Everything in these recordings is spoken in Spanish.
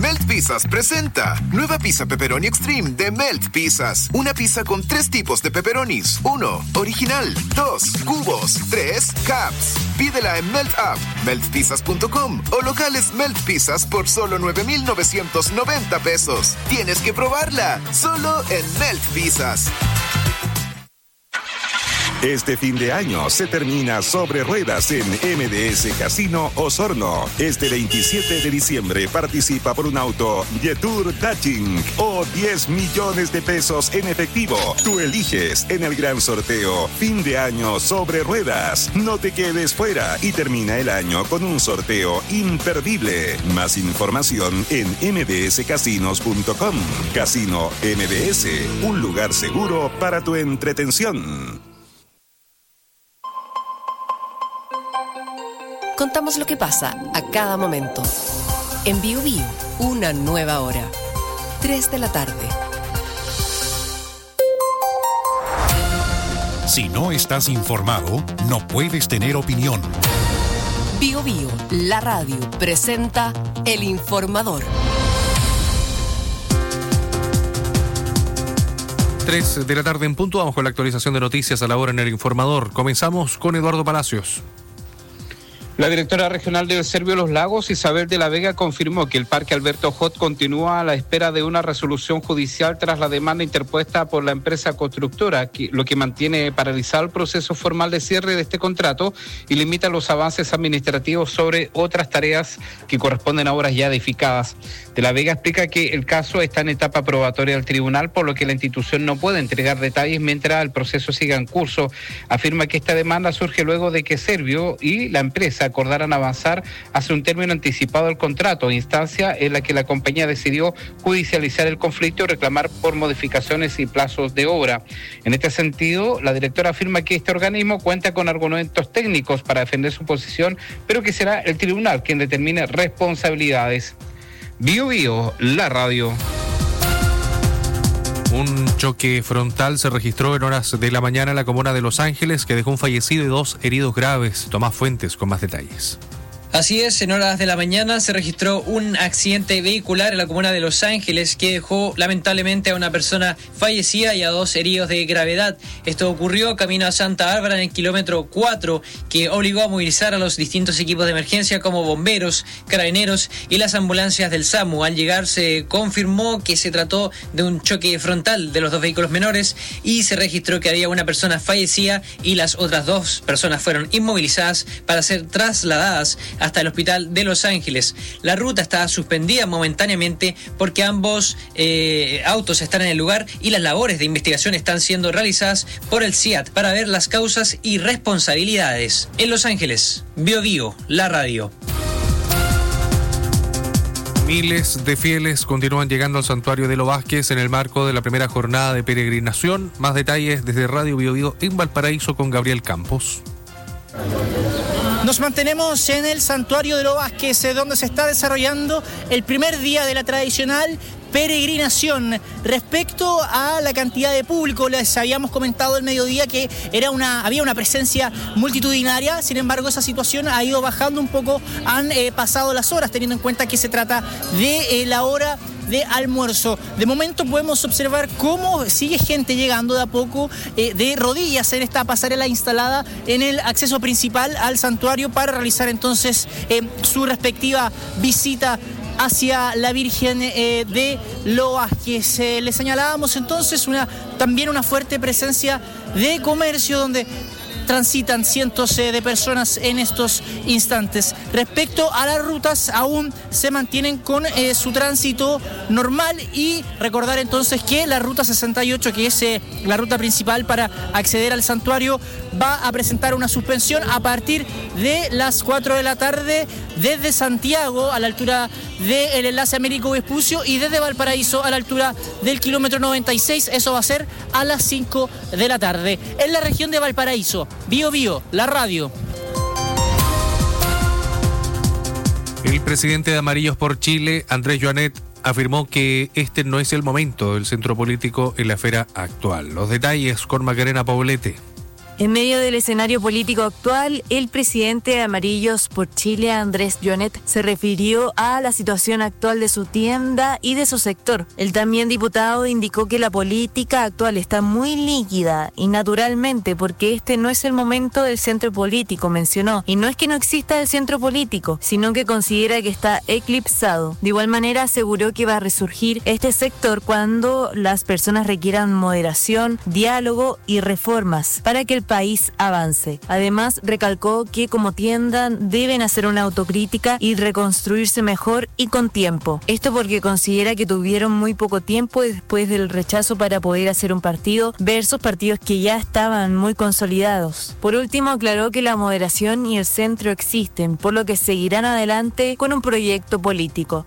Melt Pizzas presenta nueva pizza pepperoni extreme de Melt Pizzas. Una pizza con 3 tipos de pepperonis. 1, original. 2, cubos. 3, caps. Pídela en Melt App, meltpizzas.com o locales Melt Pizzas por solo 9,990 pesos. Tienes que probarla, solo en Melt Pizzas. Este fin de año se termina sobre ruedas en MDS Casino Osorno. Este 27 de diciembre participa por un auto Jetour Daching o 10 millones de pesos en efectivo. Tú eliges en el gran sorteo Fin de Año sobre Ruedas. No te quedes fuera y termina el año con un sorteo imperdible. Más información en mdscasinos.com. Casino MDS, un lugar seguro para tu entretención. Contamos lo que pasa a cada momento. En Bio Bio, una nueva hora. 3 de la tarde. Si no estás informado, no puedes tener opinión. Bio Bio, la radio, presenta El Informador. 3 de la tarde en punto, vamos con la actualización de noticias a la hora en El Informador. Comenzamos con Eduardo Palacios. La directora regional del Servio Los Lagos, Isabel de la Vega, confirmó que el Parque Alberto Hot continúa a la espera de una resolución judicial tras la demanda interpuesta por la empresa constructora, lo que mantiene paralizado el proceso formal de cierre de este contrato y limita los avances administrativos sobre otras tareas que corresponden a obras ya edificadas. De la Vega explica que el caso está en etapa probatoria del tribunal, por lo que la institución no puede entregar detalles mientras el proceso siga en curso. Afirma que esta demanda surge luego de que Servio y la empresa acordaran avanzar hacia un término anticipado del contrato, instancia en la que la compañía decidió judicializar el conflicto y reclamar por modificaciones y plazos de obra. En este sentido, la directora afirma que este organismo cuenta con argumentos técnicos para defender su posición, pero que será el tribunal quien determine responsabilidades. Bio Bio, la radio. Un choque frontal se registró en horas de la mañana en la comuna de Los Ángeles que dejó un fallecido y 2 heridos graves. Tomás Fuentes con más detalles. Así es, en horas de la mañana se registró un accidente vehicular en la comuna de Los Ángeles que dejó lamentablemente a una persona fallecida y a 2 heridos de gravedad. Esto ocurrió camino a Santa Bárbara en el kilómetro 4, que obligó a movilizar a los distintos equipos de emergencia como bomberos, carabineros y las ambulancias del SAMU. Al llegar se confirmó que se trató de un choque frontal de los 2 vehículos menores y se registró que había una persona fallecida y las otras 2 personas fueron inmovilizadas para ser trasladadas hasta el hospital de Los Ángeles. La ruta está suspendida momentáneamente porque ambos autos están en el lugar y las labores de investigación están siendo realizadas por el CIAT para ver las causas y responsabilidades. En Los Ángeles, Bio Bio, la radio. Miles de fieles continúan llegando al santuario de Lo Vázquez en el marco de la primera jornada de peregrinación. Más detalles desde Radio Bio Bio en Valparaíso con Gabriel Campos. Nos mantenemos en el santuario de Lo Vázquez, donde se está desarrollando el primer día de la tradicional peregrinación. Respecto a la cantidad de público, les habíamos comentado el mediodía que había una presencia multitudinaria. Sin embargo, esa situación ha ido bajando un poco, han pasado las horas, teniendo en cuenta que se trata de la hora de almuerzo. De momento podemos observar cómo sigue gente llegando de a poco de rodillas en esta pasarela instalada en el acceso principal al santuario para realizar entonces su respectiva visita hacia la Virgen de Lo Vázquez. Le señalábamos entonces también una fuerte presencia de comercio donde transitan cientos de personas en estos instantes. Respecto a las rutas, aún se mantienen con su tránsito normal y recordar entonces que la ruta 68, que es la ruta principal para acceder al santuario, va a presentar una suspensión a partir de las 4 de la tarde desde Santiago a la altura del enlace Américo Vespucio y desde Valparaíso a la altura del kilómetro 96. Eso va a ser a las 5 de la tarde. En la región de Valparaíso, Bio Bio, la radio. El presidente de Amarillos por Chile, Andrés Joanet, afirmó que este no es el momento del centro político en la esfera actual. Los detalles con Macarena Poblete. En medio del escenario político actual, el presidente de Amarillos por Chile, Andrés Jonet, se refirió a la situación actual de su tienda y de su sector. El también diputado indicó que la política actual está muy líquida y naturalmente porque este no es el momento del centro político, mencionó. Y no es que no exista el centro político, sino que considera que está eclipsado. De igual manera aseguró que va a resurgir este sector cuando las personas requieran moderación, diálogo y reformas para que el país avance. Además, recalcó que como tienda deben hacer una autocrítica y reconstruirse mejor y con tiempo. Esto porque considera que tuvieron muy poco tiempo después del rechazo para poder hacer un partido versus partidos que ya estaban muy consolidados. Por último, aclaró que la moderación y el centro existen, por lo que seguirán adelante con un proyecto político.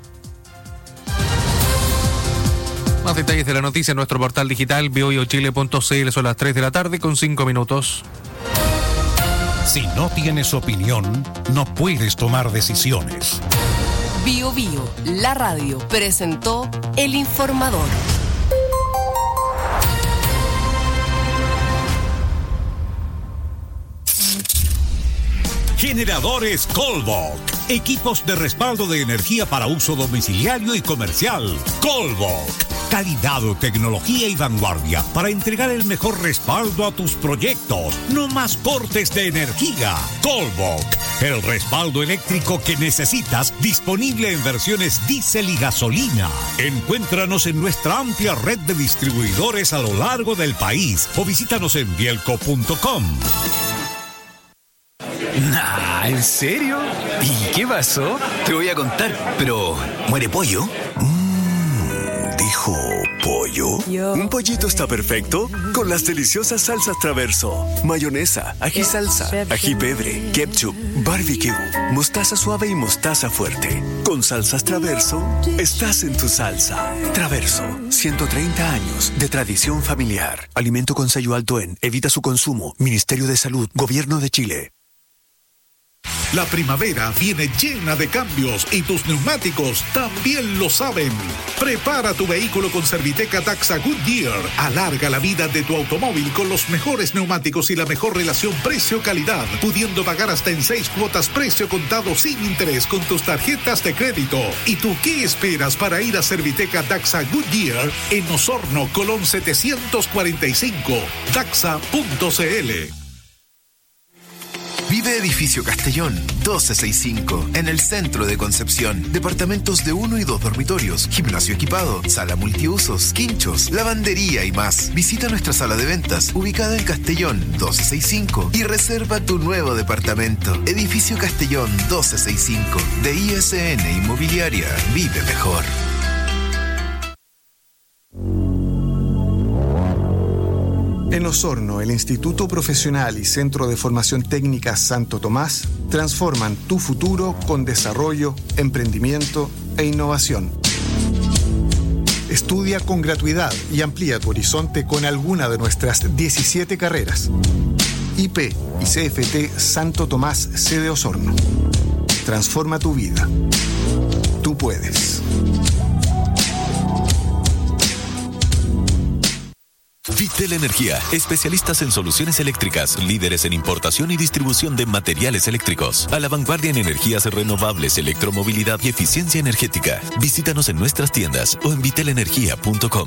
Más detalles de la noticia en nuestro portal digital biochile.cl. Son las 3 de la tarde con 5 minutos. Si no tienes opinión, no puedes tomar decisiones. Bio Bio, la radio, presentó El Informador. Generadores Colbok. Equipos de respaldo de energía para uso domiciliario y comercial. Colbok. Calidad, tecnología y vanguardia para entregar el mejor respaldo a tus proyectos. No más cortes de energía. Colbok. El respaldo eléctrico que necesitas, disponible en versiones diésel y gasolina. Encuéntranos en nuestra amplia red de distribuidores a lo largo del país o visítanos en bielco.com. Nah, ¿en serio? ¿Y qué pasó? Te voy a contar, pero ¿muere pollo? ¿Dijo pollo? Un pollito está perfecto con las deliciosas salsas Traverso. Mayonesa, ají salsa, ají pebre, ketchup, barbecue, mostaza suave y mostaza fuerte. Con salsas Traverso, estás en tu salsa. Traverso, 130 años de tradición familiar. Alimento con sello alto en. Evita su consumo. Ministerio de Salud, Gobierno de Chile. La primavera viene llena de cambios y tus neumáticos también lo saben. Prepara tu vehículo con Serviteca Daxa Goodyear. Alarga la vida de tu automóvil con los mejores neumáticos y la mejor relación precio-calidad, pudiendo pagar hasta en 6 cuotas precio contado sin interés con tus tarjetas de crédito. ¿Y tú qué esperas para ir a Serviteca Daxa Goodyear en Osorno, Colón 745, daxa.cl? Vive Edificio Castellón, 1265, en el centro de Concepción. Departamentos de 1 y 2 dormitorios, gimnasio equipado, sala multiusos, quinchos, lavandería y más. Visita nuestra sala de ventas, ubicada en Castellón, 1265, y reserva tu nuevo departamento. Edificio Castellón, 1265, de ISN Inmobiliaria. Vive mejor. En Osorno, el Instituto Profesional y Centro de Formación Técnica Santo Tomás transforman tu futuro con desarrollo, emprendimiento e innovación. Estudia con gratuidad y amplía tu horizonte con alguna de nuestras 17 carreras. IP y CFT Santo Tomás, sede Osorno. Transforma tu vida. Tú puedes. Vitel Energía, especialistas en soluciones eléctricas, líderes en importación y distribución de materiales eléctricos, a la vanguardia en energías renovables, electromovilidad y eficiencia energética. Visítanos en nuestras tiendas o en vitelenergia.com.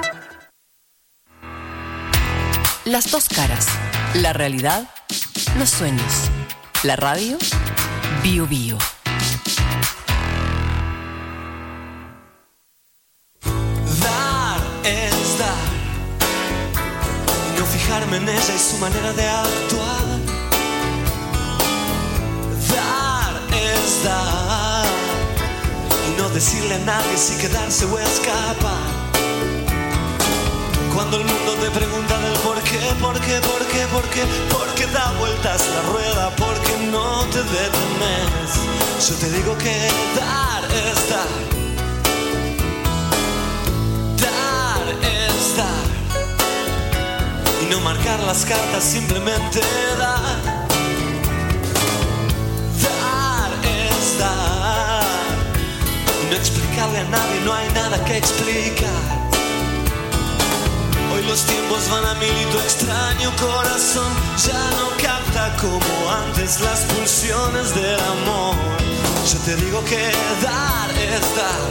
Las dos caras, la realidad, los sueños. La radio, Bio Bio. Dar es dar. No fijarme en ella y su manera de actuar. Dar es dar. Y no decirle a nadie si quedarse o escapar. Cuando el mundo te pregunta del por qué, porque da vueltas la rueda, porque no te detenes. Yo te digo que dar es dar. Dar es dar. Y no marcar las cartas, simplemente dar. Dar es dar. Y no explicarle a nadie, no hay nada que explicar. Hoy los tiempos van a mil y tu extraño corazón ya no capta como antes las pulsiones del amor. Yo te digo que dar es dar,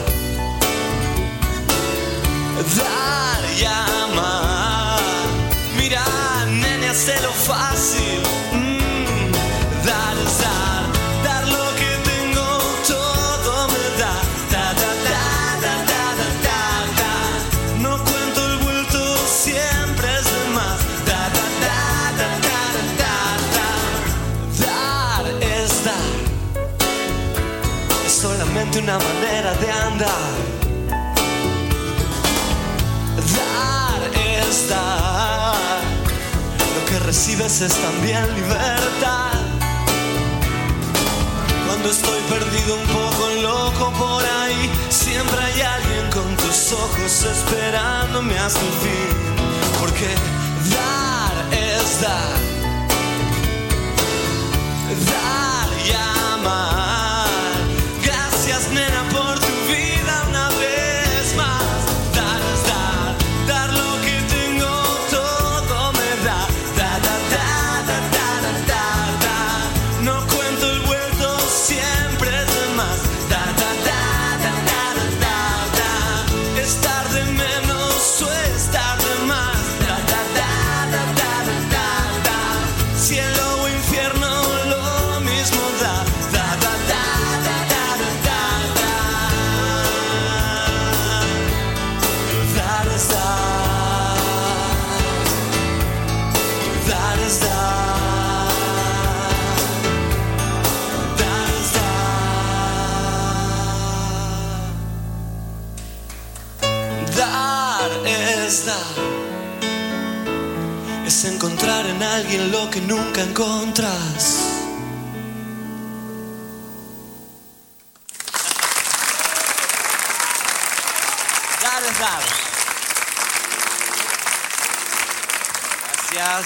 dar y amar. Mira, nene, hazlo fácil. Dar es dar, dar lo que tengo, todo me da. Da, da, da, da, da, da, da, da. No cuento el vuelto, siempre es de más. Da, da, da, da, da, da, da, da. Dar es dar, es solamente una manera de andar. Dar es dar, lo que recibes es también libertad. Cuando estoy perdido un poco loco por ahí, siempre hay alguien con tus ojos esperándome hasta el fin. Porque dar es dar, dar y amar. Gracias, nena, por tu vida una vez más. Dar es dar, dar lo que tengo, todo me da. Da, da, da, da, da, da, da, da. No cuento el vuelto, siempre es de más. Da, da, da, da, da, da, da, da. Estar de menos o estar de más. Da, da, da, da, da, da, da, da. Cielo o infierno, lo mismo da. Da, da, da, da, da, da, da, da. Dar es dar, dar es dar, dar es dar. Dar es dar, es encontrar en alguien lo que nunca encontras. Dar es dar. Gracias.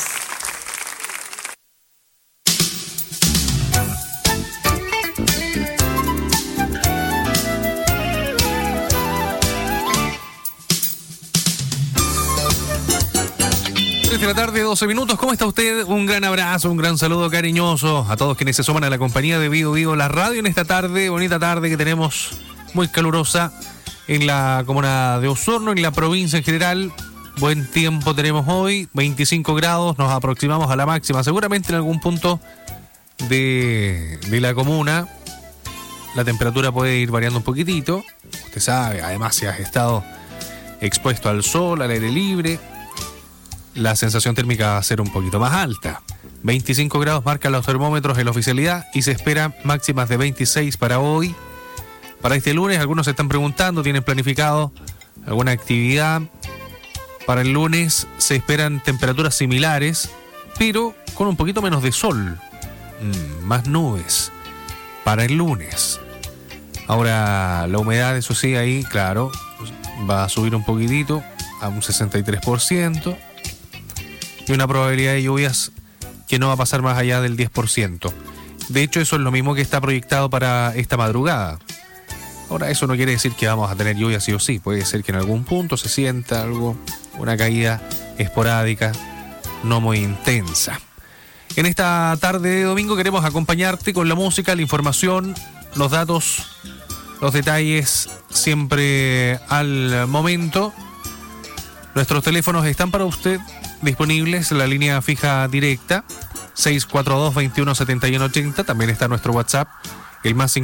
De la tarde, 12 minutos. ¿Cómo está usted? Un gran abrazo, un gran saludo cariñoso a todos quienes se suman a la compañía de Vivo Vivo la radio en esta tarde, bonita tarde que tenemos muy calurosa en la comuna de Osorno, en la provincia en general. Buen tiempo tenemos hoy, 25 grados, nos aproximamos a la máxima. Seguramente en algún punto de la comuna la temperatura puede ir variando un poquitito. Usted sabe, además si has estado expuesto al sol, al aire libre, la sensación térmica va a ser un poquito más alta. 25 grados marcan los termómetros en la oficialidad y se esperan máximas de 26 para hoy. Para este lunes, algunos se están preguntando, ¿tienen planificado alguna actividad? Para el lunes se esperan temperaturas similares, pero con un poquito menos de sol. Más nubes para el lunes. Ahora, la humedad, eso sí, ahí, claro, va a subir un poquitito a un 63%. Y una probabilidad de lluvias que no va a pasar más allá del 10%. De hecho, eso es lo mismo que está proyectado para esta madrugada. Ahora, eso no quiere decir que vamos a tener lluvias sí o sí. Puede ser que en algún punto se sienta algo, una caída esporádica, no muy intensa. En esta tarde de domingo queremos acompañarte con la música, la información, los datos, los detalles, siempre al momento. Nuestros teléfonos están para usted disponibles, la línea fija directa 642-217180, también está nuestro WhatsApp, el más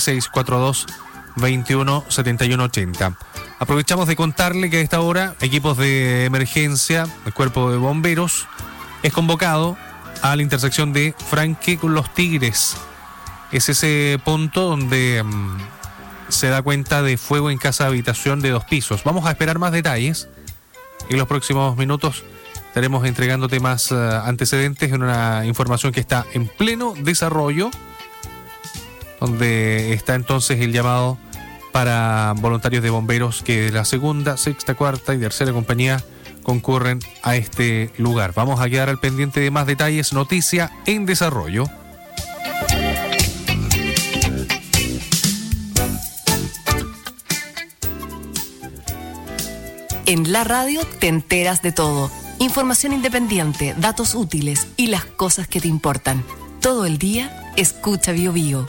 56-642-217180. Aprovechamos de contarle que a esta hora equipos de emergencia, el cuerpo de bomberos, es convocado a la intersección de Franque con Los Tigres. Es ese punto donde se da cuenta de fuego en casa de habitación de 2 pisos. Vamos a esperar más detalles. En los próximos minutos estaremos entregándote más antecedentes en una información que está en pleno desarrollo, donde está entonces el llamado para voluntarios de bomberos que de la segunda, sexta, cuarta y tercera compañía concurren a este lugar. Vamos a quedar al pendiente de más detalles, noticia en desarrollo. En la radio te enteras de todo. Información independiente, datos útiles y las cosas que te importan. Todo el día, escucha Bio Bio.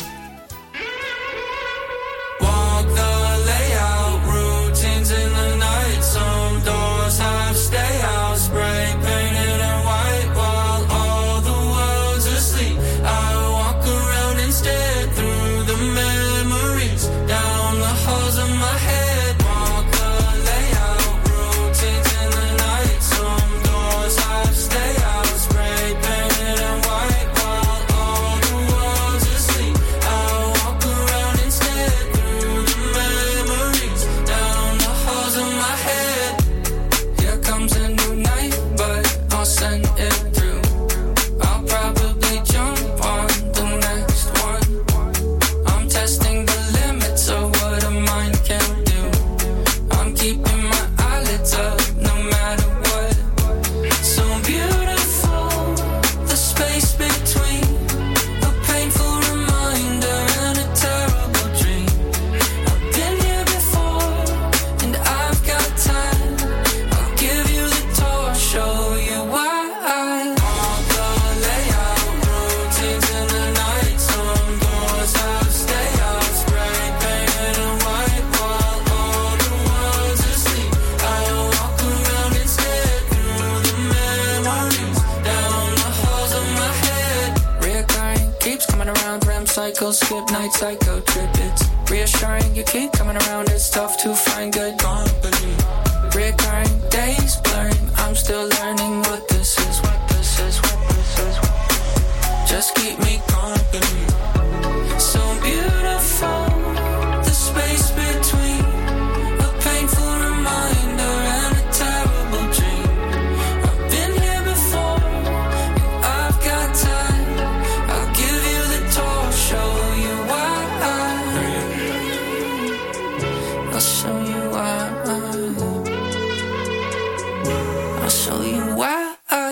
Skip night psycho trip. It's reassuring you keep coming around. It's tough to find good company. Recurring days blurring. I'm still learning what this is. Just keep me company. So beautiful, the space between a painful reminder and a terrible dream. I've been here before, and I've got time. I'll give you the tour, show you why. I'll show you why. I'll show you why.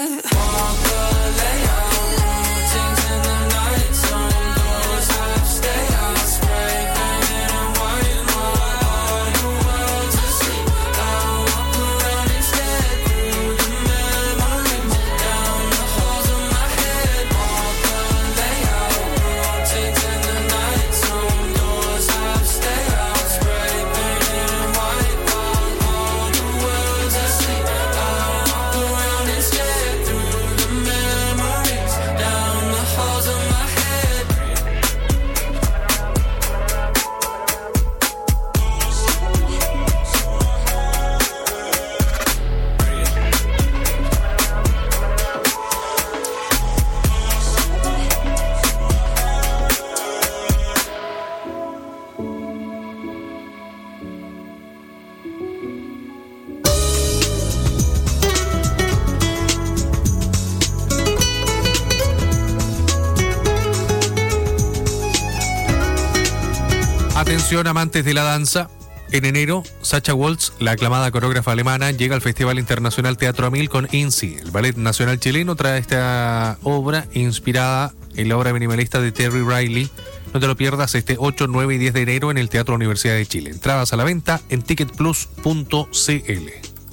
Atención, amantes de la danza. En enero, Sacha Waltz, la aclamada coreógrafa alemana, llega al Festival Internacional Teatro Amil con INSI. El Ballet Nacional Chileno trae esta obra inspirada en la obra minimalista de Terry Riley. No te lo pierdas este 8, 9 y 10 de enero en el Teatro Universidad de Chile. Entradas a la venta en ticketplus.cl.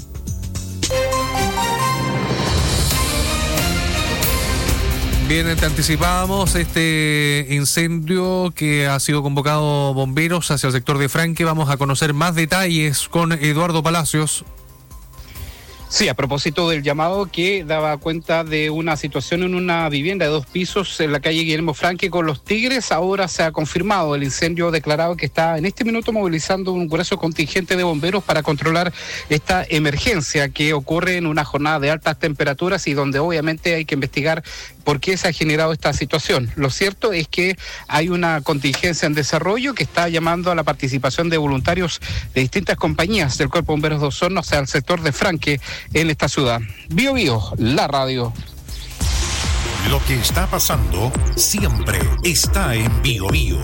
Bien, te anticipábamos este incendio que ha sido convocado bomberos hacia el sector de Franque. Vamos a conocer más detalles con Eduardo Palacios. Sí, a propósito del llamado que daba cuenta de una situación en una vivienda de 2 pisos en la calle Guillermo Franque con Los Tigres, ahora se ha confirmado el incendio declarado que está en este minuto movilizando un grueso contingente de bomberos para controlar esta emergencia que ocurre en una jornada de altas temperaturas y donde obviamente hay que investigar por qué se ha generado esta situación. Lo cierto es que hay una contingencia en desarrollo que está llamando a la participación de voluntarios de distintas compañías del Cuerpo de Bomberos de Osorno hacia el sector de Franque en esta ciudad. Bio Bio, la radio. Lo que está pasando siempre está en Bio Bio.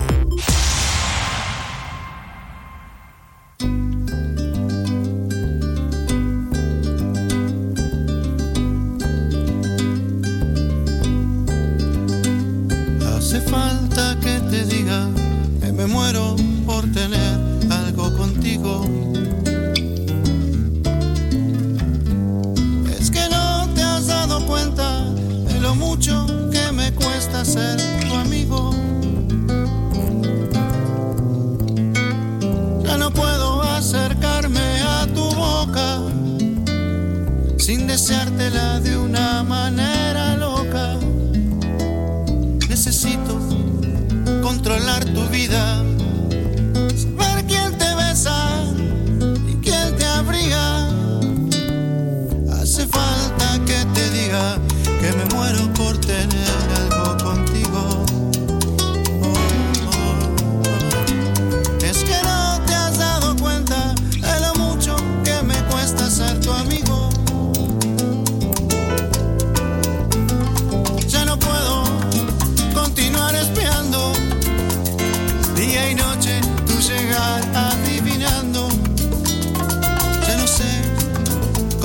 Hace falta que te diga que me muero por tener algo contigo.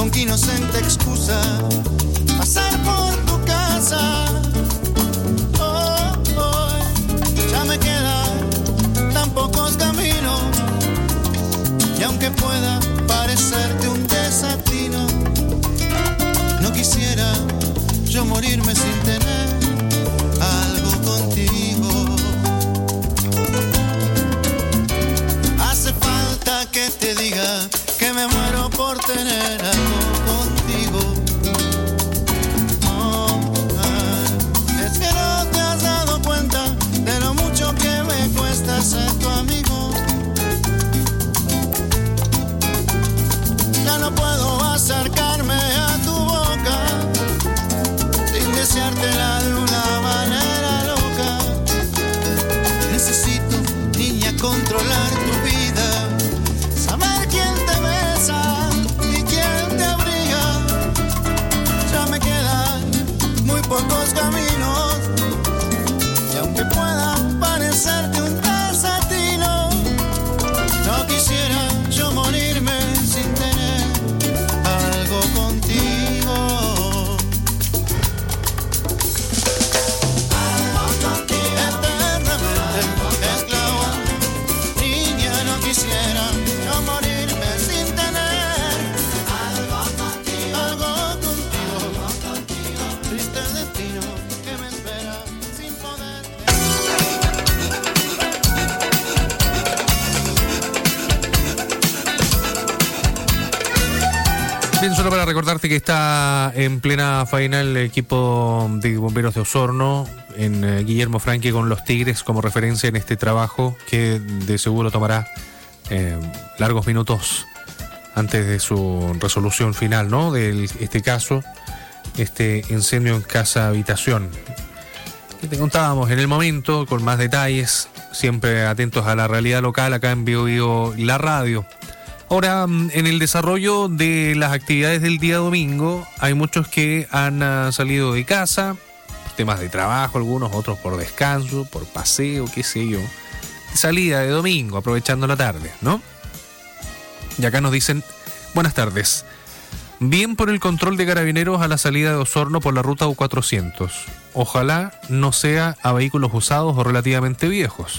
con qué inocente excusa pasar por tu casa. Oh, oh, ya me quedan tan pocos caminos y aunque pueda parecerte un desatino, no quisiera yo morirme sin tener algo contigo. Hace falta que te diga que me muero por tener algo contigo. Oh, es que no te has dado cuenta de lo mucho que me cuesta ser tu amigo. Ya no puedo acercarme a tu boca sin deseártela de una manera loca. Necesito, niña, controlar tu vida, saber quién te besa y quién te abriga. Ya me quedan muy pocos caminos y aunque puedan parecerte un desatino, no quisiera yo morirme sin tener algo contigo. Eternamente esclavo, niña, no quisiera yo morirme sin tener algo contigo. Triste destino que me espera sin poder. Bien, solo para recordarte que está en plena faena el equipo de bomberos de Osorno, en Guillermo Franqui con los Tigres como referencia en este trabajo que de seguro tomará largos minutos antes de su resolución final, ¿no? De este caso, este incendio en casa habitación. Que te contábamos en el momento con más detalles, siempre atentos a la realidad local acá en Bio Bio La Radio. Ahora, en el desarrollo de las actividades del día domingo, hay muchos que han salido de casa, por temas de trabajo, algunos, otros por descanso, por paseo, qué sé yo. Salida de domingo, aprovechando la tarde, ¿no? Y acá nos dicen, buenas tardes. Bien por el control de carabineros a la salida de Osorno por la ruta U400. Ojalá no sea a vehículos usados o relativamente viejos.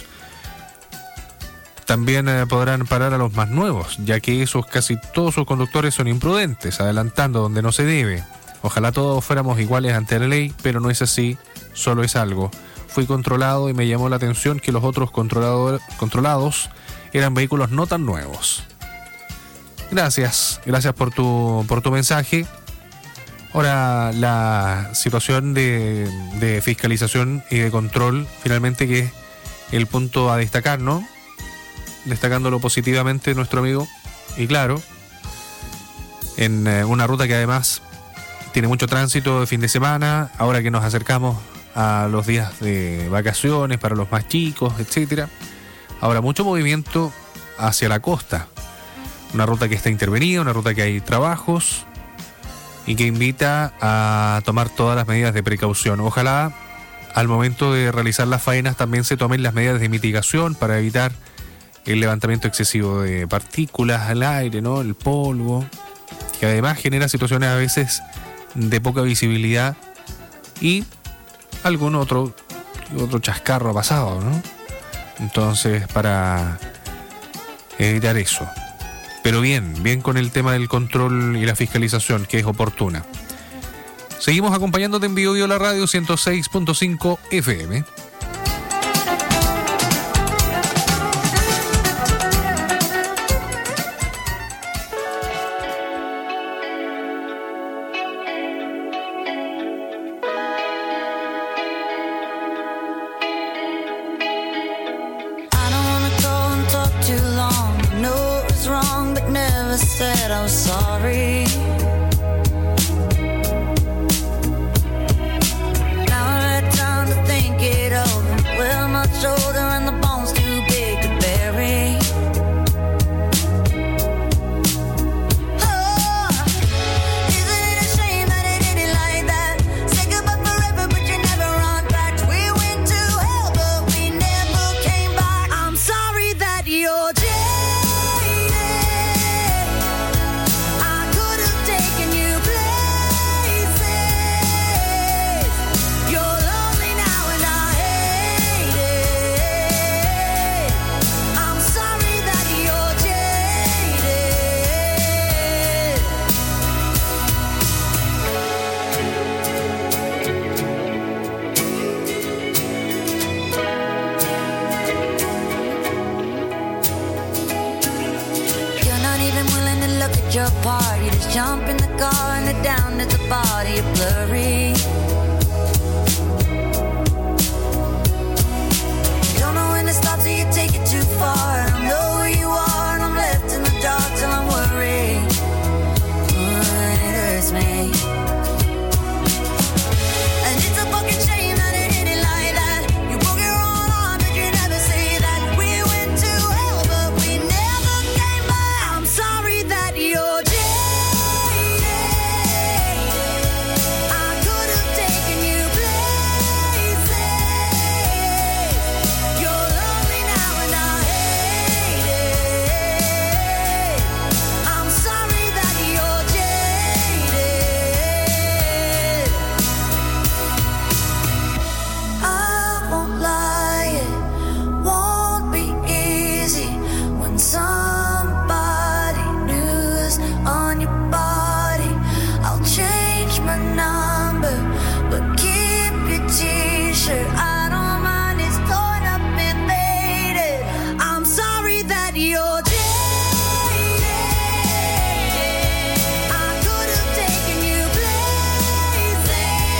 También podrán parar a los más nuevos, ya que esos casi todos sus conductores son imprudentes, adelantando donde no se debe. Ojalá todos fuéramos iguales ante la ley, pero no es así, solo es algo. Fui controlado y me llamó la atención que los otros controlados eran vehículos no tan nuevos. Gracias por tu mensaje. Ahora, la situación de fiscalización y de control, finalmente, que es el punto a destacar, ¿no? Destacándolo positivamente nuestro amigo, y claro, en una ruta que además tiene mucho tránsito de fin de semana, ahora que nos acercamos a los días de vacaciones para los más chicos, etcétera. Ahora mucho movimiento hacia la costa, una ruta que está intervenida, una ruta que hay trabajos y que invita a tomar todas las medidas de precaución. Ojalá al momento de realizar las faenas también se tomen las medidas de mitigación para evitar el levantamiento excesivo de partículas al aire, ¿no? El polvo, que además genera situaciones a veces de poca visibilidad y algún otro chascarro ha pasado, ¿no? Entonces, para evitar eso. Pero bien con el tema del control y la fiscalización, que es oportuna. Seguimos acompañándote en Bio Bio La Radio 106.5 FM. Said I'm sorry. Now I had time to think it over. Well, my shoulder and the bones too big to bury. Oh, isn't it a shame that it ended like that? Say goodbye forever, but you never run back. We went to hell, but we never came back. I'm sorry that you're dead. I could than willing to look at your part. You just jump in the car and head down to the body. You're blurry. You don't know when to stop, so you take it too far. I don't know where you are, and I'm left in the dark till I'm worried. It hurts me. And it's a fucking shame that it ended like that. You broke your own arm, but you never say that. We went to hell, but we never came back. I'm sorry that you're jaded. I could have taken you places. You're lonely now and I hate it. I'm sorry that you're jaded. I won't lie, it won't be easy when somebody new's on your body. I'll change my number, but keep your t-shirt. I don't mind, it's torn up and faded. I'm sorry that you're jaded. I could have taken you places.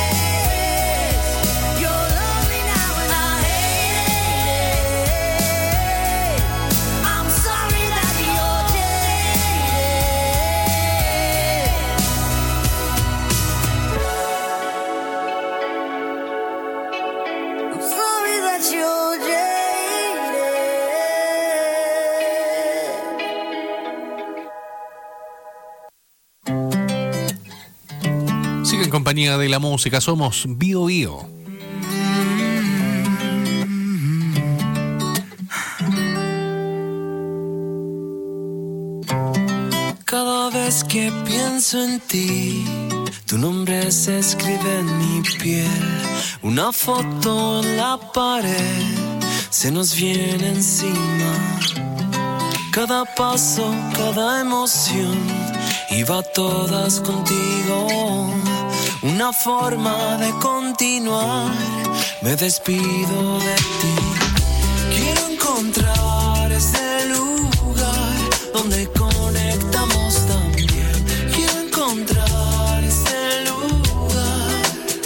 You're lonely now and I hate it. I'm sorry that you're jaded. I'm sorry that you're jaded. Sigue en compañía de la música, somos Bio Bio. Cada vez que pienso en ti, tu nombre se escribe en mi piel. Una foto en la pared se nos viene encima. Cada paso, cada emoción, iba todas contigo. Una forma de continuar, me despido de ti. Quiero encontrar ese lugar donde conectamos también. Quiero encontrar ese lugar.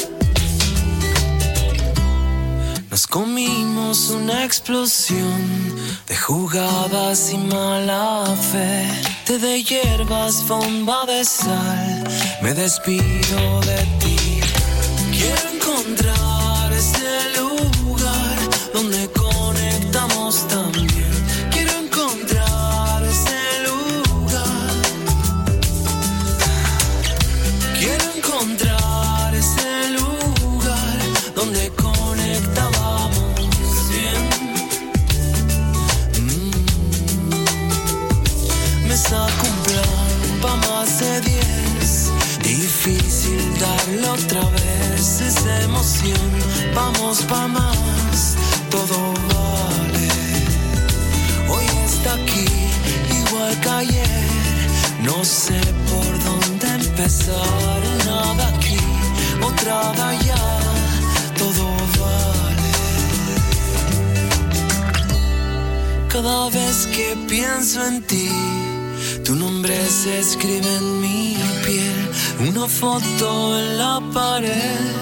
Nos comimos una explosión de jugadas y mala fe. Té de hierbas, bomba de sal, me despido de ti. Quiero encontrar ese lugar donde conectamos también. Quiero encontrar ese lugar. Quiero encontrar ese lugar donde conectábamos bien. Me saco un plan pa' más de 10. Difícil darlo otra vez. Esa emoción, vamos pa' más. Todo vale. Hoy está aquí, igual que ayer. No sé por dónde empezar. Una de aquí, otra de allá. Todo vale. Cada vez que pienso en ti, tu nombre se escribe en mi piel. Una foto en la pared.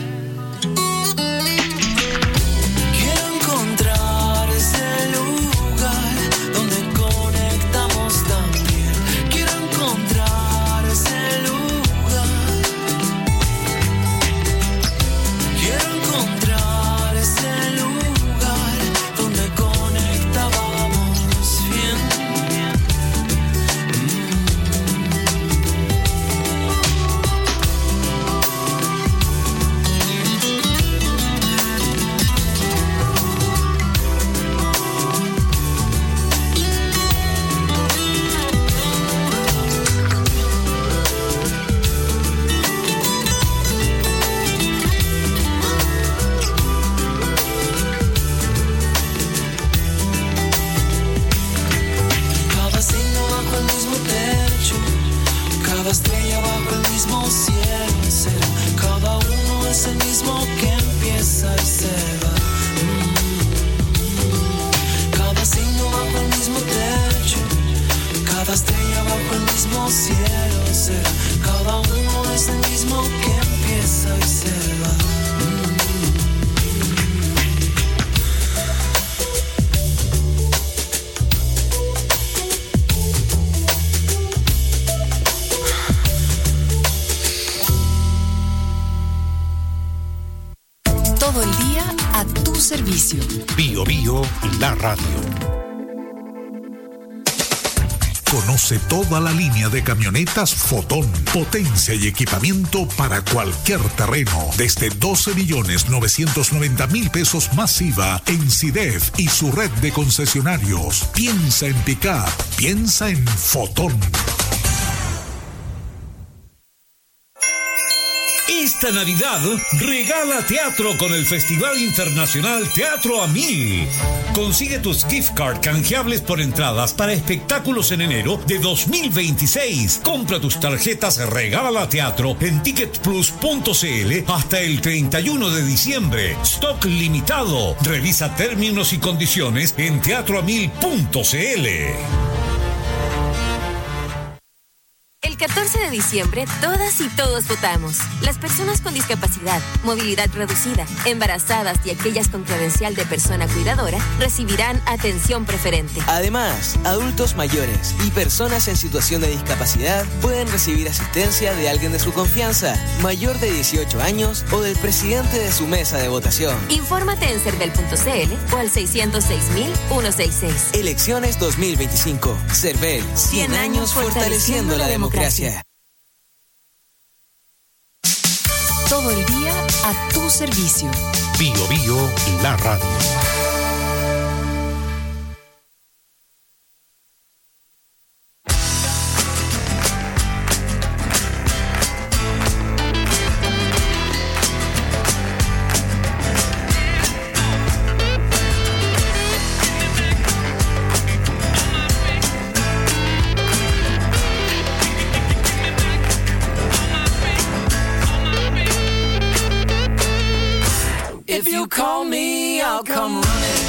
Quiero encontrar ese lugar donde conectamos también. Quiero encontrar ese lugar. Quiero encontrar ese lugar donde conectábamos bien. Cada estrella bajo el mismo cielo será. Cada uno es el mismo que empieza y se va. Todo el día a tu servicio. Bio Bio, la radio. Conoce toda la línea de camionetas Fotón. Potencia y equipamiento para cualquier terreno. Desde 12.990.000 pesos masiva en CIDEF y su red de concesionarios. Piensa en pick-up. Piensa en Fotón. Esta Navidad regala teatro con el Festival Internacional Teatro a 1000. Consigue tus gift card canjeables por entradas para espectáculos en enero de 2026. Compra tus tarjetas Regala Teatro en ticketplus.cl hasta el 31 de diciembre. Stock limitado. Revisa términos y condiciones en teatroa1000.cl. El 14 de diciembre, todas y todos votamos. Las personas con discapacidad, movilidad reducida, embarazadas y aquellas con credencial de persona cuidadora recibirán atención preferente. Además, adultos mayores y personas en situación de discapacidad pueden recibir asistencia de alguien de su confianza, mayor de 18 años o del presidente de su mesa de votación. Infórmate en cervel.cl o al 606.166. Elecciones 2025. Cervel, 100 años fortaleciendo la democracia. Todo el día a tu servicio. Bio Bio, la radio. If you call me, I'll come running.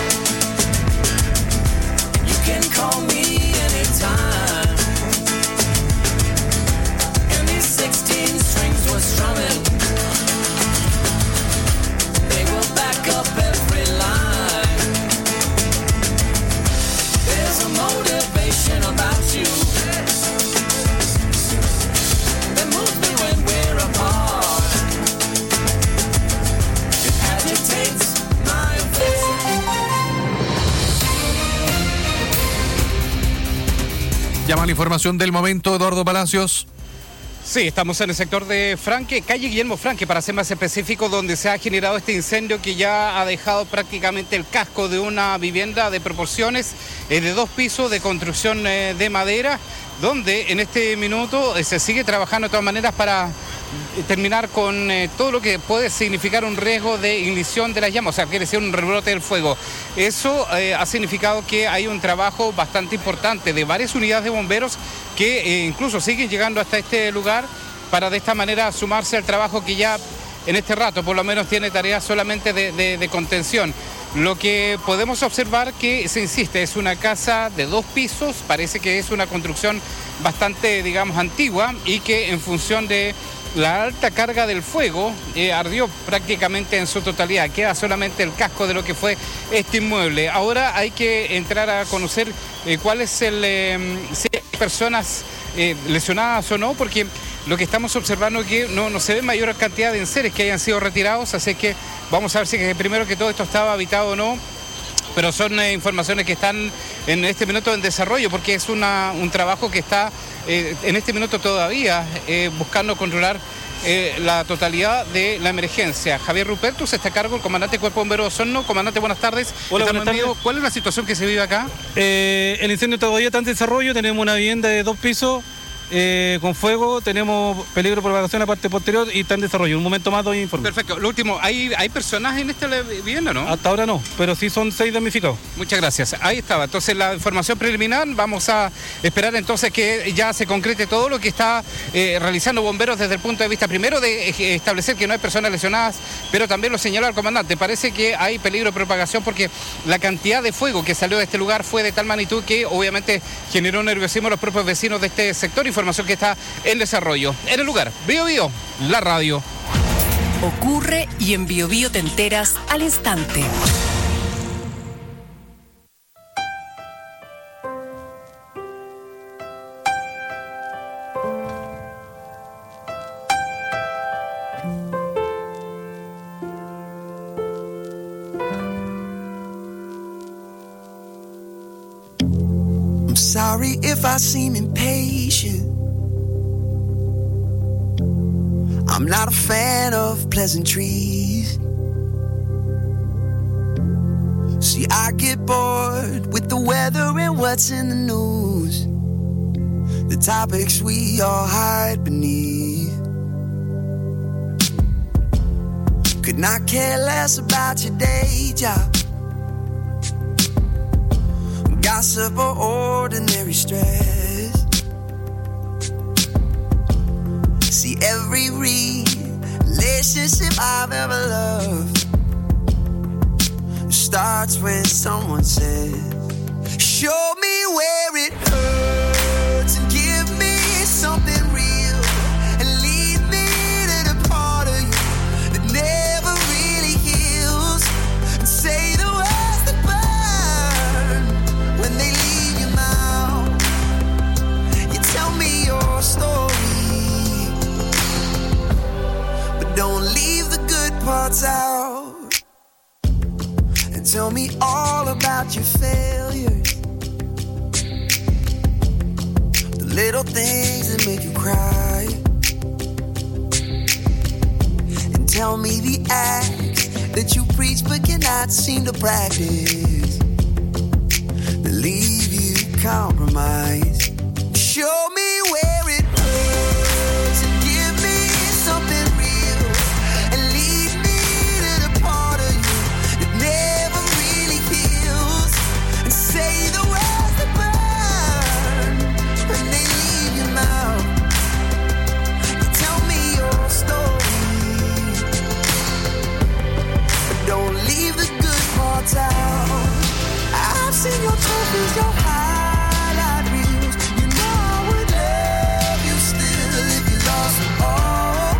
You can call me anytime. And these 16 strings were strumming. They will back up every line. There's a motivation about you that moves me when we're apart. Llama la información del momento, Eduardo Palacios. Sí, estamos en el sector de Franque, calle Guillermo Franque, para ser más específico, donde se ha generado este incendio que ya ha dejado prácticamente el casco de una vivienda de proporciones de 2 pisos de construcción de madera, donde en este minuto se sigue trabajando de todas maneras para terminar con todo lo que puede significar un riesgo de ignición de las llamas, o sea, quiere decir un rebrote del fuego. Eso ha significado que hay un trabajo bastante importante de varias unidades de bomberos que incluso siguen llegando hasta este lugar para de esta manera sumarse al trabajo que ya en este rato por lo menos tiene tareas solamente de contención. Lo que podemos observar que se insiste, es una casa de 2 pisos, parece que es una construcción bastante, digamos, antigua y que en función de la alta carga del fuego ardió prácticamente en su totalidad. Queda solamente el casco de lo que fue este inmueble. Ahora hay que entrar a conocer cuál es si hay personas lesionadas o no, porque lo que estamos observando es que no se ve mayor cantidad de enseres que hayan sido retirados, así que vamos a ver si primero que todo esto estaba habitado o no. Pero son informaciones que están en este minuto en desarrollo, porque es un trabajo que está en este minuto todavía buscando controlar la totalidad de la emergencia. Javier Rupertus está a cargo, el comandante del Cuerpo Bombero de Osorno. Comandante, buenas tardes. Hola, buenas tardes. ¿Cuál es la situación que se vive acá? El incendio todavía está en desarrollo. Tenemos una vivienda de 2 pisos con fuego, tenemos peligro de propagación a la parte posterior y está en desarrollo. Un momento más doy informe. Perfecto. Lo último, ¿hay personas en esta vivienda, no? Hasta ahora no, pero sí son 6 damnificados. Muchas gracias. Ahí estaba. Entonces, la información preliminar, vamos a esperar entonces que ya se concrete todo lo que está realizando bomberos desde el punto de vista primero de establecer que no hay personas lesionadas, pero también lo señaló el comandante. Parece que hay peligro de propagación porque la cantidad de fuego que salió de este lugar fue de tal magnitud que obviamente generó nerviosismo a los propios vecinos de este sector. Información que está en desarrollo. En el lugar, Bio Bio, la radio. Ocurre y en Bio Bio te enteras al instante. I'm sorry if I seem impatient. I'm not a fan of pleasantries. See, I get bored with the weather and what's in the news, the topics we all hide beneath. Could not care less about your day job, gossip or ordinary stress. See, every relationship I've ever loved starts when someone says, show me where it hurts and give me something real and lead me to the part of you that never really heals, and say the words that burn when they leave your mouth. You tell me your story, but don't leave the good parts out. And tell me all about your failures, the little things that make you cry. And tell me the acts that you preach but cannot seem to practice, that leave you compromised. Show me where it hurts and give me something real and lead me to the part of you that never really heals, and say the words that burn when they leave your mouth. You tell me your story, but don't leave the good parts out. I've seen your trophies, your highlight reels. You know I would love you still if you lost it all.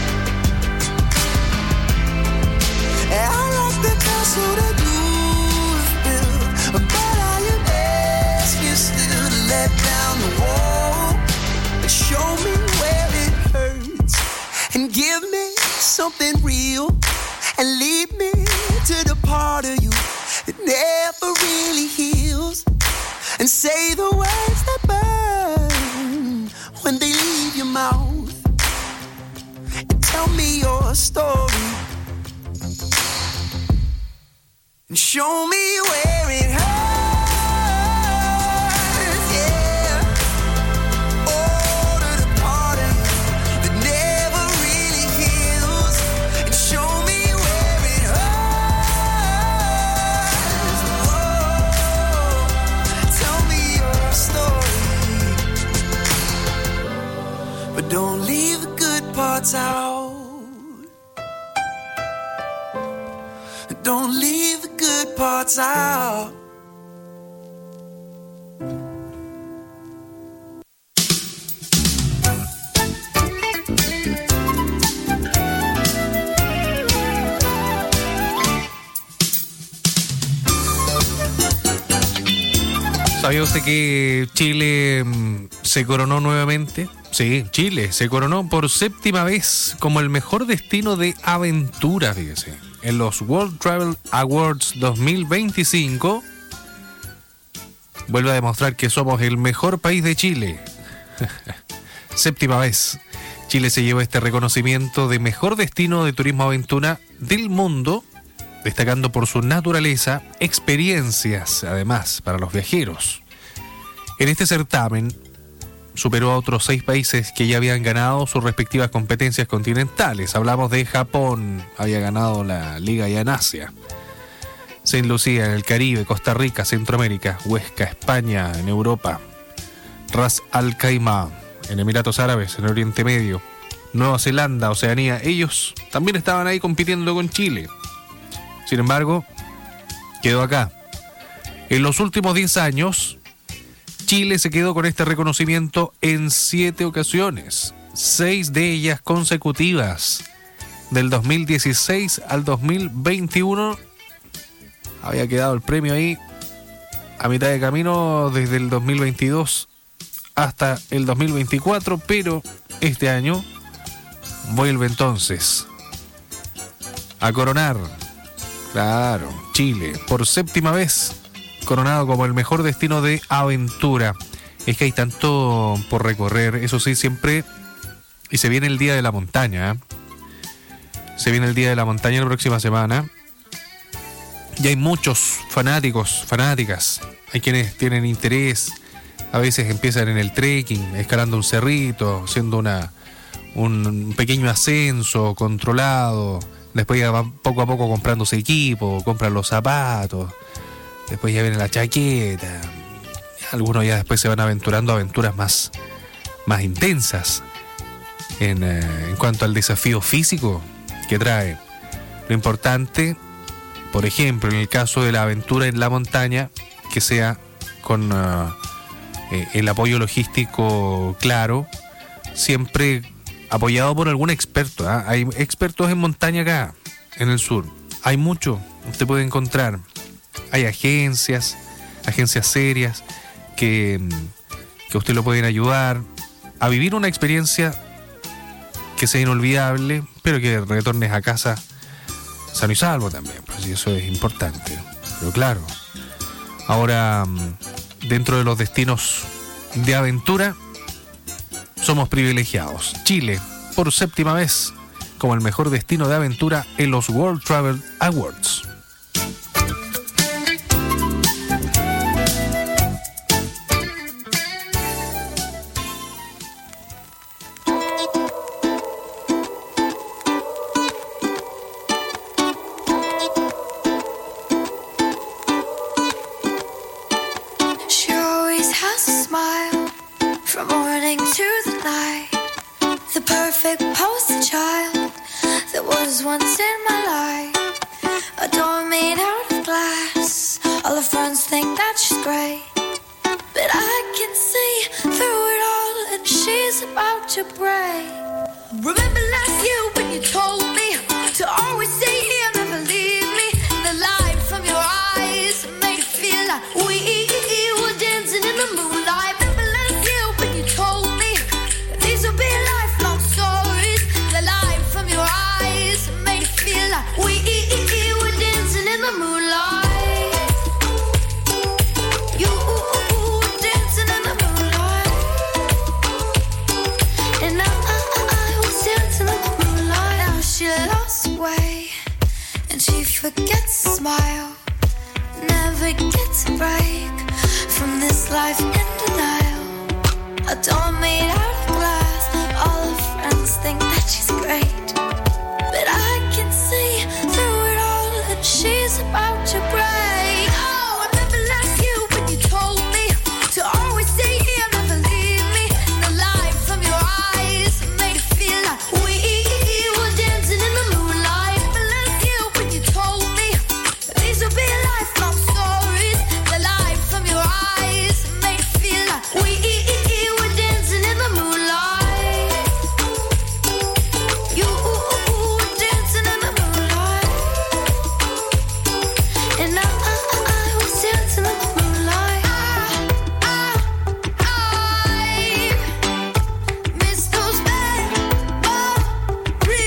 And I like the castle that you've built, but I am asking still to let down the wall and show me where it hurts and give me something real and lead me to the part of you that never really heals, and say the words that burn when they leave your mouth, and tell me your story and show me where it hurts, yeah. Oh, to the part of you that never really heals, and show me where it hurts. Whoa, tell me your story, but don't leave the good parts out. Don't leave the good parts out. ¿Sabía usted que Chile se coronó nuevamente? Sí, Chile se coronó por 7ª vez como el mejor destino de aventura, fíjese. En los World Travel Awards 2025 vuelve a demostrar que somos el mejor país de Chile. 7ª vez. Chile se llevó este reconocimiento de mejor destino de turismo aventura del mundo, destacando por su naturaleza, experiencias, además, para los viajeros. En este certamen superó a otros 6 países que ya habían ganado sus respectivas competencias continentales. Hablamos de Japón, había ganado la liga ya en Asia. Saint Lucía en el Caribe, Costa Rica, Centroamérica, Huesca, España en Europa, Ras Al Khaimah en Emiratos Árabes, en Oriente Medio, Nueva Zelanda, Oceanía. Ellos también estaban ahí compitiendo con Chile. Sin embargo, quedó acá. En los últimos 10 años, Chile se quedó con este reconocimiento en 7 ocasiones, 6 de ellas consecutivas. Del 2016 al 2021 había quedado el premio ahí a mitad de camino desde el 2022 hasta el 2024, pero este año vuelve entonces a coronar, claro, Chile, por 7ª vez, coronado como el mejor destino de aventura. Es que hay tanto por recorrer, eso sí, siempre, y se viene el Día de la Montaña, ¿eh? Se viene el Día de la Montaña la próxima semana, y hay muchos fanáticos, fanáticas, hay quienes tienen interés, a veces empiezan en el trekking, escalando un cerrito, haciendo un pequeño ascenso controlado, después ya van poco a poco comprándose equipo, compran los zapatos, después ya viene la chaqueta, algunos ya después se van aventurando a aventuras más intensas en cuanto al desafío físico que trae. Lo importante, por ejemplo, en el caso de la aventura en la montaña, que sea con el apoyo logístico claro, siempre apoyado por algún experto, ¿eh? Hay expertos en montaña acá, en el sur. Hay mucho, usted puede encontrar. Hay agencias serias que usted lo pueden ayudar a vivir una experiencia que sea inolvidable, pero que retornes a casa sano y salvo también, pues, y eso es importante. Pero claro, ahora dentro de los destinos de aventura somos privilegiados. Chile, por 7ª vez, como el mejor destino de aventura en los World Travel Awards. She always has a smile from morning to the night. The perfect poster child that was once in my life. A door made out of glass. All her friends think that she's great, but I can see through it all, and she's about to break. Remember last year when you told me to always stay here, never leave me. The light from your eyes made it feel like we were dancing in the moonlight. Remember last year when you told me these will be lifelong stories. The light from your eyes made it feel like we were dancing in the moonlight. You were dancing in the moonlight, and I was dancing in the moonlight. Now she lost way, and she forgets to smile. Never gets a break from this life in denial. A door made out of glass. All her friends think that she's great, but I can see through it all, and she's about to break. Oh, remember last year when you told me to always stay here, never leave me. The light from your eyes made it feel like we were dancing in the moonlight. Remember last year when you told me these will be lifelong stories. The light from your eyes made it feel like we were dancing in the moonlight. You were dancing in the moonlight, and I was dancing in the moonlight. I miss those memories.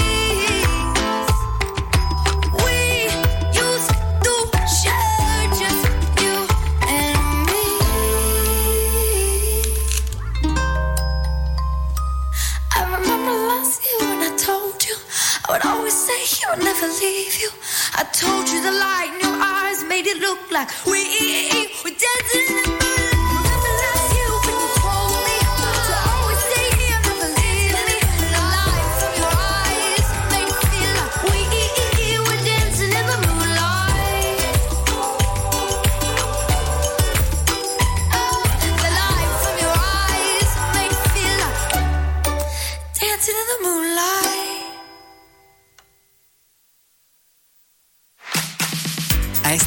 We used to share, just you and me. I remember last year when I told you I would always stay here and never leave you. I told you the light in your eyes made it look like we were dancing in the moonlight. Remember last year when you told me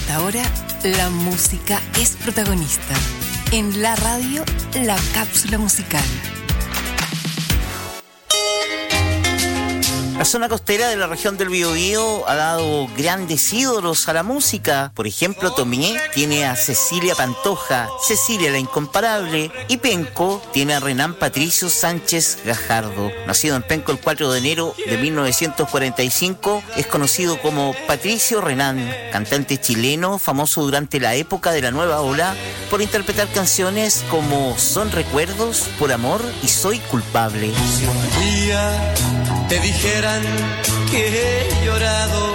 esta hora, la música es protagonista. En la radio, la cápsula musical. La zona costera de la región del Biobío ha dado grandes ídolos a la música. Por ejemplo, Tomé tiene a Cecilia Pantoja, Cecilia la Incomparable, y Penco tiene a Renan Patricio Sánchez Gajardo. Nacido en Penco el 4 de enero de 1945, es conocido como Patricio Renan, cantante chileno famoso durante la época de la nueva ola por interpretar canciones como Son Recuerdos, Por Amor y Soy Culpable. Si un día te dijeran que he llorado,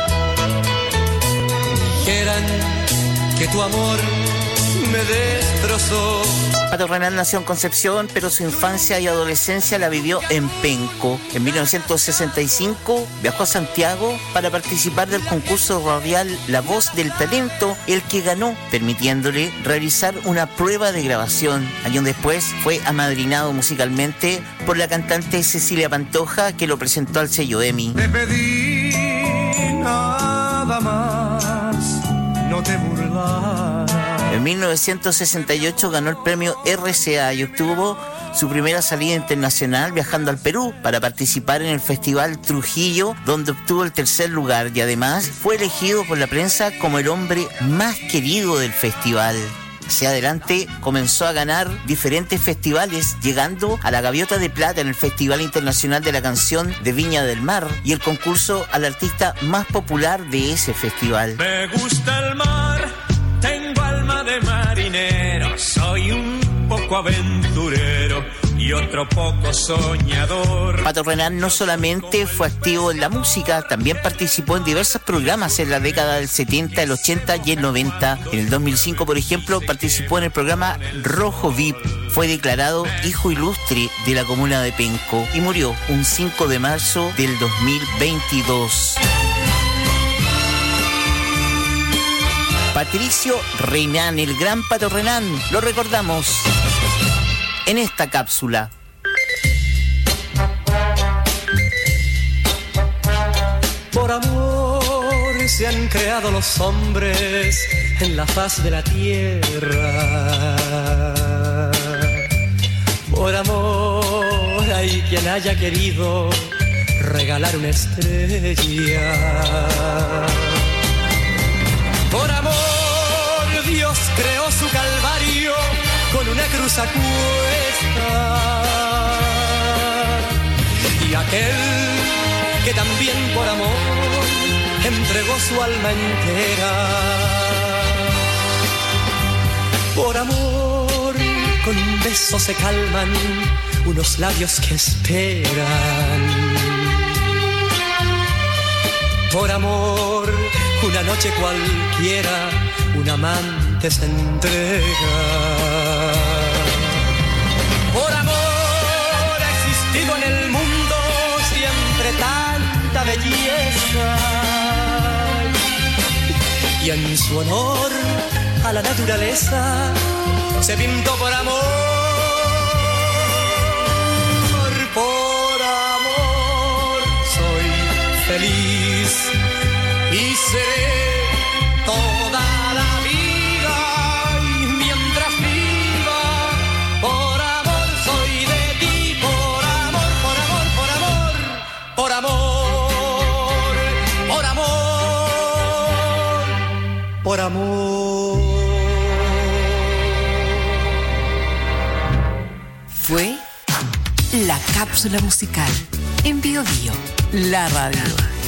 dijeran que tu amor me destrozó. Pato Renan nació en Concepción, pero su infancia y adolescencia la vivió en Penco. En 1965 viajó a Santiago para participar del concurso radial La Voz del Talento, el que ganó, permitiéndole realizar una prueba de grabación. Años después fue amadrinado musicalmente por la cantante Cecilia Pantoja, que lo presentó al sello EMI. Te pedí nada más, no te burlaras. En 1968 ganó el premio RCA y obtuvo su primera salida internacional viajando al Perú para participar en el Festival Trujillo, donde obtuvo el tercer lugar y además fue elegido por la prensa como el hombre más querido del festival. Hacia adelante comenzó a ganar diferentes festivales, llegando a la Gaviota de Plata en el Festival Internacional de la Canción de Viña del Mar y el concurso al artista más popular de ese festival. Me gusta el mar, tengo alma de marinero, soy un poco aventurero y otro poco soñador. Pato Renan no solamente fue activo en la música, también participó en diversos programas en la década del 70, el 80 y el 90. En el 2005, por ejemplo, participó en el programa Rojo VIP. Fue declarado hijo ilustre de la comuna de Penco y murió un 5 de marzo del 2022. Patricio Renan, el gran Pato Renan, lo recordamos en esta cápsula. Por amor se han creado los hombres en la faz de la tierra. Por amor hay quien haya querido regalar una estrella. Por amor Dios creó su calvario con una cruz a cuesta. Y aquel que también por amor entregó su alma entera. Por amor con un beso se calman unos labios que esperan. Por amor una noche cualquiera un amante se entrega. Por amor ha existido en el mundo siempre tanta belleza. Y en su honor a la naturaleza se pintó por amor. Por amor soy feliz y seré toda la vida, y mientras viva, por amor soy de ti, por amor, por amor, por amor, por amor, por amor, por amor. Fue la cápsula musical en Bio Bio, la radio.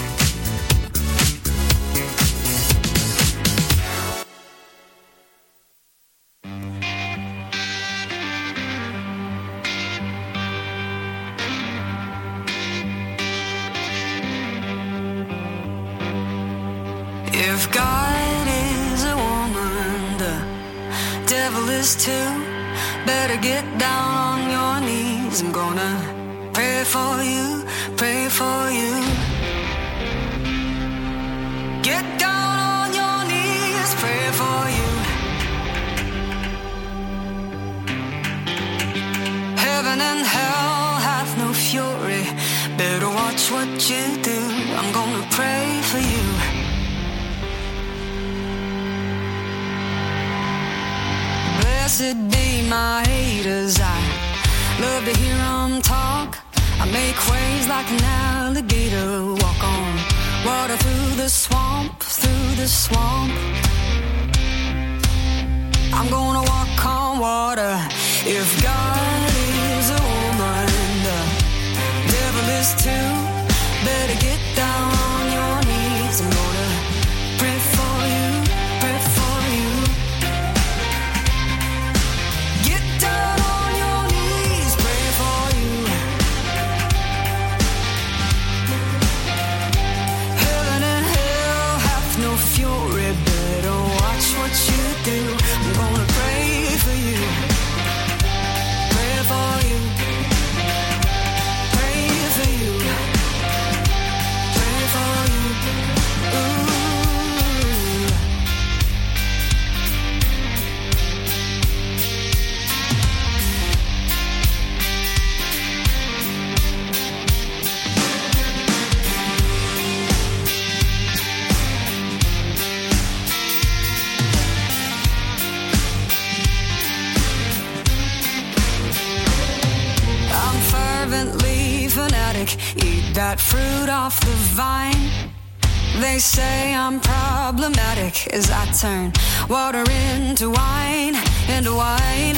If God is a woman, the devil is too. Better get down on your knees. I'm gonna pray for you, pray for you. Get down on your knees, pray for you. Heaven and hell hath no fury. Better watch what you do. I'm gonna pray for you. blessed be my haters. I love to hear them talk. I make waves like an alligator. Walk on water through the swamp, through the swamp. I'm gonna walk on water. If God is a woman, the devil is too. Better get down on your knees. I'm gonna pray for you, pray for you. Get down on your knees, pray for you. Heaven and hell have no fury. Better watch what you do. I'm gonna pray for you, pray for you, pray for you, pray for you. Ooh. I'm fervently fanatic, eat that fruit off the vine. They say I'm problematic as I turn water into wine, into wine.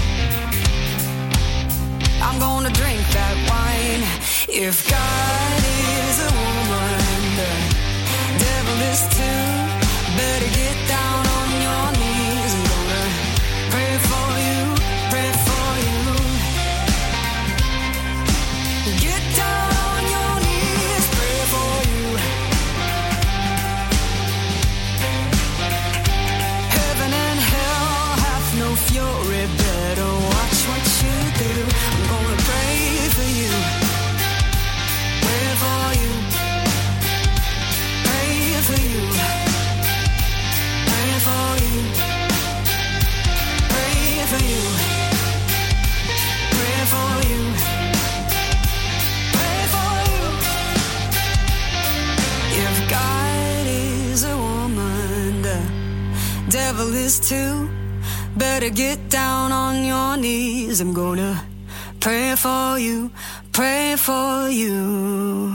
I'm gonna drink that wine. If God is a woman, the devil is too. Better get down on your knees. I'm gonna pray for you, pray for you. Get down on your knees, pray for you. Heaven and hell have no fury. Better watch what you do. I'm gonna pray for you, pray for you, pray for you, pray for you, pray for you, pray for you. Pray for you. If God is a woman, the devil is too. Better get down on your knees. I'm gonna pray for you, pray for you.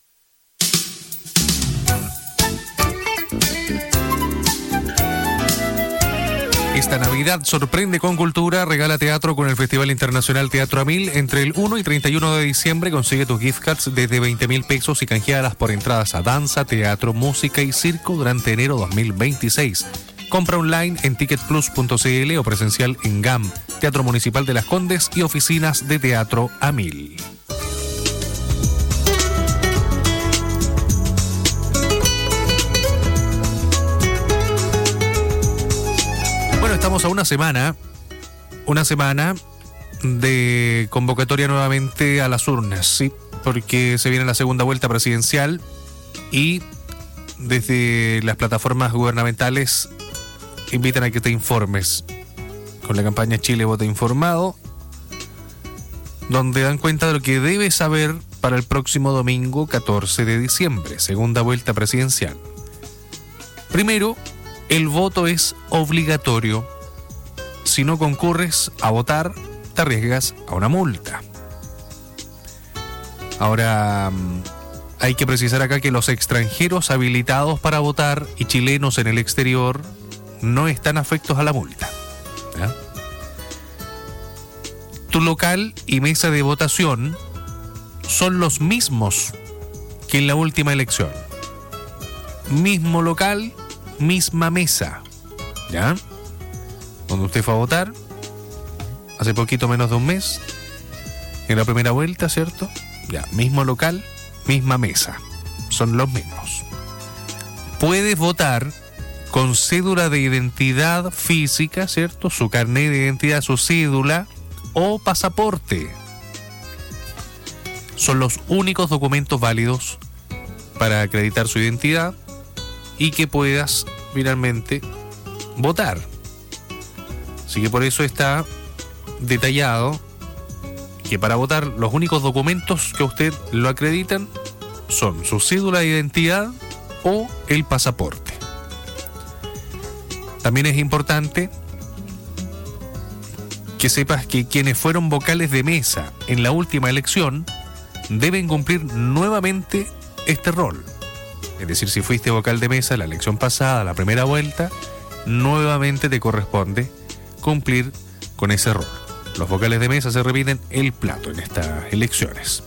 Esta Navidad sorprende con cultura, regala teatro con el Festival Internacional Teatro Amil. Entre el 1 y 31 de diciembre consigue tus gift cards desde 20.000 pesos y canjeadas por entradas a danza, teatro, música y circo durante enero 2026. Compra online en ticketplus.cl o presencial en GAM, Teatro Municipal de Las Condes y oficinas de Teatro Amil. Bueno, estamos a una semana de convocatoria nuevamente a las urnas, ¿sí? Porque se viene la segunda vuelta presidencial y desde las plataformas gubernamentales invitan a que te informes con la campaña Chile Vota Informado, donde dan cuenta de lo que debes saber para el próximo domingo 14 de diciembre, segunda vuelta presidencial. Primero, el voto es obligatorio. Si no concurres a votar, te arriesgas a una multa. Ahora, hay que precisar acá que los extranjeros habilitados para votar y chilenos en el exterior no están afectos a la multa. ¿Ya? Tu local y mesa de votación son los mismos que en la última elección. Mismo local, misma mesa. ¿Ya? Donde usted fue a votar hace poquito menos de un mes, en la primera vuelta, ¿cierto? Ya, mismo local, misma mesa. Son los mismos. Puedes votar con cédula de identidad física, ¿cierto? Su carnet de identidad, su cédula o pasaporte. Son los únicos documentos válidos para acreditar su identidad y que puedas finalmente votar. Así que por eso está detallado que para votar los únicos documentos que a usted lo acreditan son su cédula de identidad o el pasaporte. También es importante que sepas que quienes fueron vocales de mesa en la última elección deben cumplir nuevamente este rol. Es decir, si fuiste vocal de mesa en la elección pasada, la primera vuelta, nuevamente te corresponde cumplir con ese rol. Los vocales de mesa se repiten el plato en estas elecciones.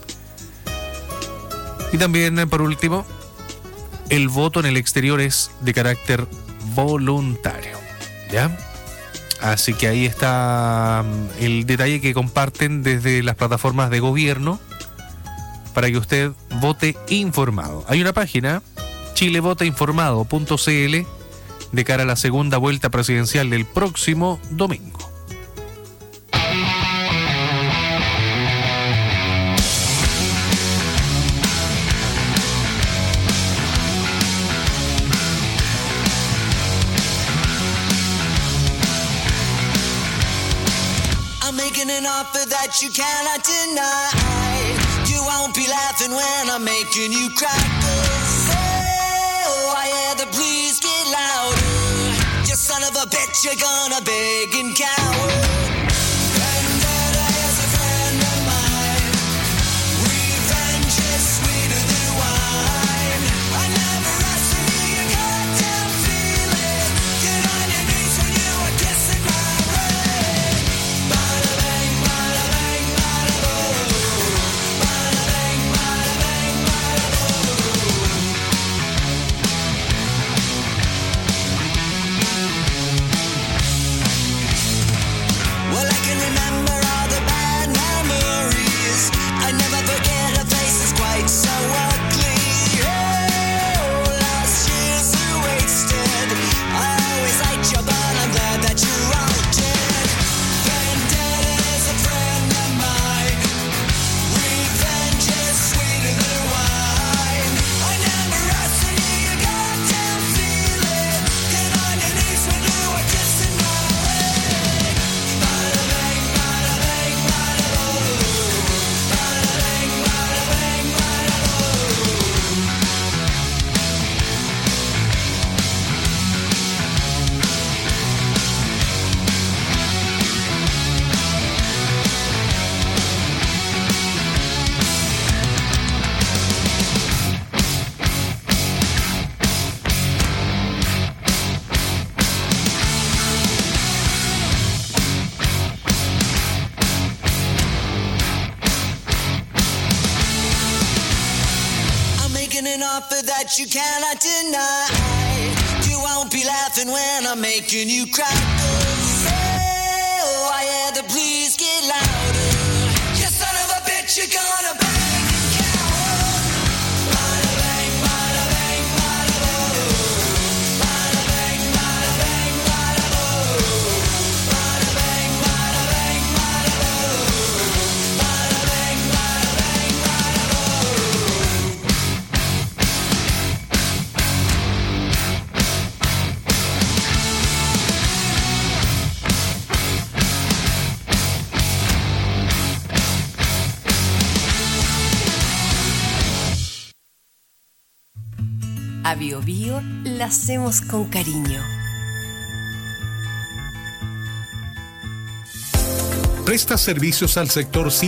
Y también, por último, el voto en el exterior es de carácter voluntario, ¿ya? Así que ahí está el detalle que comparten desde las plataformas de gobierno para que usted vote informado. Hay una página, chilevotainformado.cl, de cara a la segunda vuelta presidencial del próximo domingo. I'm making an offer that you cannot deny. You won't be laughing when I'm making you cry. 'Cause, oh, I hear the please get louder. You son of a bitch, you're gonna beg and cower. Vendetta is a friend of mine. Revenge is sweeter than wine. I never asked for you goddamn feeling. Get on your knees when you are kissing my ring. Bada bang, bada bang, bada boom. Bada bang, bada bang, bada boom. Well, I can remember all the bad memories. I never forget her face is quite so ugly. Oh, last year's are wasted. I always liked you, but I'm glad that you're all dead. Vendetta is a friend of mine. Revenge is sweeter than wine. I never asked for you goddamn feeling. Get on your knees when you are kissing my ring. Bada bang, bada bang, bada boom. Bada bang, bada bang, bada boom. I'm making an offer that you cannot deny. You won't be laughing when I'm making you cry. 'Cause, oh, I hear the please get louder. You son of a bitch, you're gonna bang and cower. Bada bang, bada bang, bada boom. Bada bang, bada bang, bada boom. Bada bang, bada bang, bada boom. Bada bang, bada bang, bada boom. A Bio Bio la hacemos con cariño. Presta servicios al sector